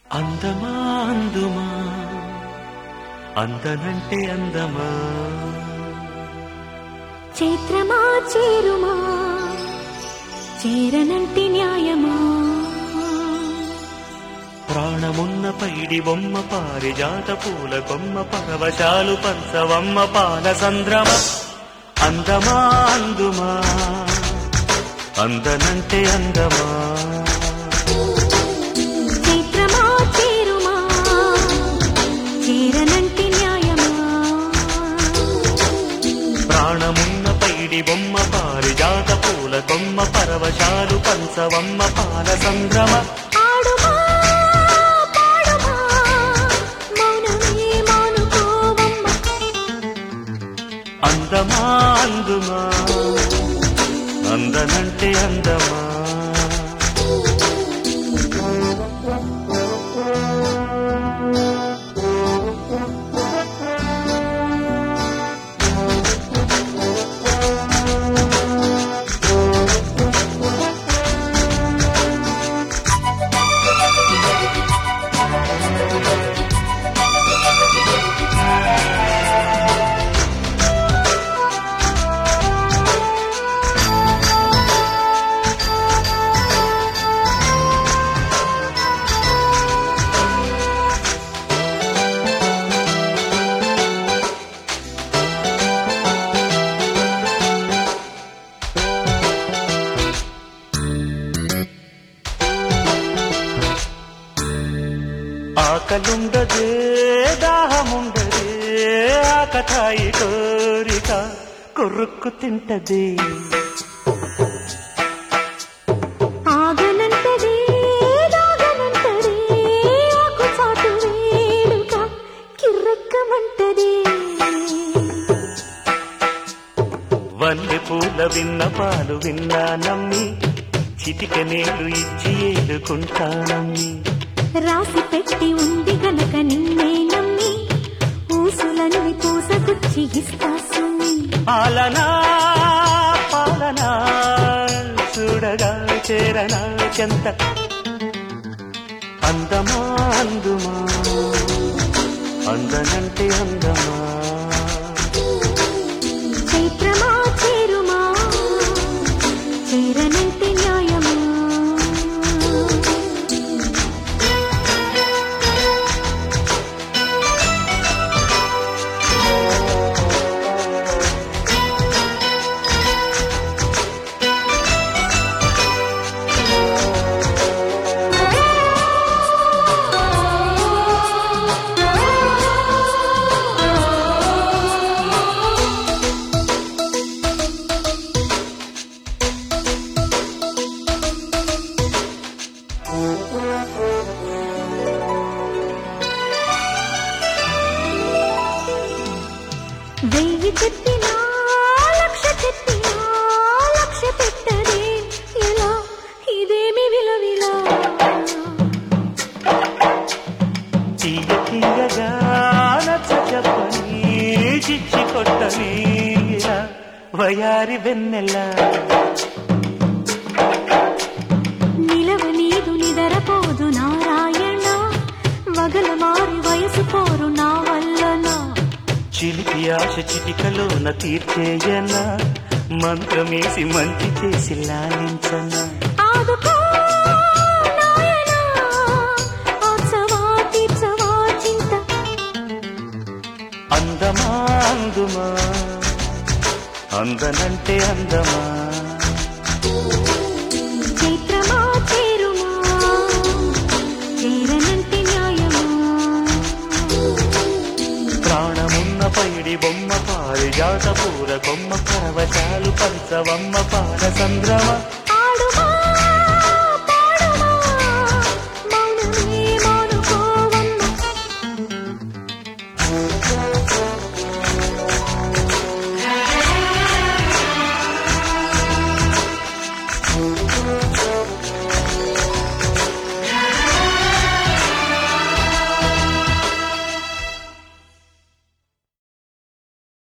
అందమా అందుమా అందనంటే అందమా చైత్రమా చేరుమా చేరనంటి న్యాయమా ప్రాణమున్న పైడి బొమ్మ పారిజాత పూల కొమ్మ పరవశాలు పంచవమ్మ పాల సంద్రమ అందమా అందుమా అందనంటే అందమా చైత్రమా చేరుమా చేరనంటి న్యాయమా ప్రాణమున్న పైడి బొమ్మ పారిజాత పూల కొమ్మ పరవశాలు పంచవమ్మ పాల సంద్రమ ఆడుమా పాడుమా మౌనమే మానుకోవమ్మ అందమా అందుమా అందనంటే అందమా ఆకలుండదే దాహముండదే ఆకతాయి కోరిక కొరుక్కు తింటది ఆగనంటదే దాగనంటదే ఆకుచాటు వేడుక కిర్రెక్కమంటదే వన్నె పూల విన్న పాలు విన్నా నమ్మి చిటిక నీళ్లు ఇచ్చి ఏడుకుంటానమ్మి రాసి పెట్టి ఉంది గనక నిన్నే నమ్మి ఊసులను పూసగుచ్చి ఇస్తా సుమ్మి పాలనా పాలనా చూడగా చేరనా చెంత అందమా అందుమా అందనంటే అందమా చైత్రమా చేరుమా చేరనంటి న్యాయమా వెయ్యి చెప్పినా లక్ష చెప్పినా లక్ష పెట్టదే ఎలా ఇదేమి విలవిలా తీయ తీయగా నచ్చ చెప్పని చిచ్చి కొట్టని ఇలా వయారి వెన్నెల నిలవ నీదు నిదరపోదు నారాయణ వగల మారి వయసు పోరు నా వల్లనా చిలిపి ఆశ చిటికలోన తీర్చేయనా మంత్రమేసి మంచి చేసి లాలించనా ఆదుకో నాయనా ఆచవా తీర్చవా చింత అందమా అందుమా అందనంటే అందమా చైత్రమా చేరుమా చేరనంటి న్యాయమా ప్రాణమున్న పైడి బొమ్మ పారిజాత పూల కొమ్మ పరవశాలు పంచవమ్మ పాల సంద్రమ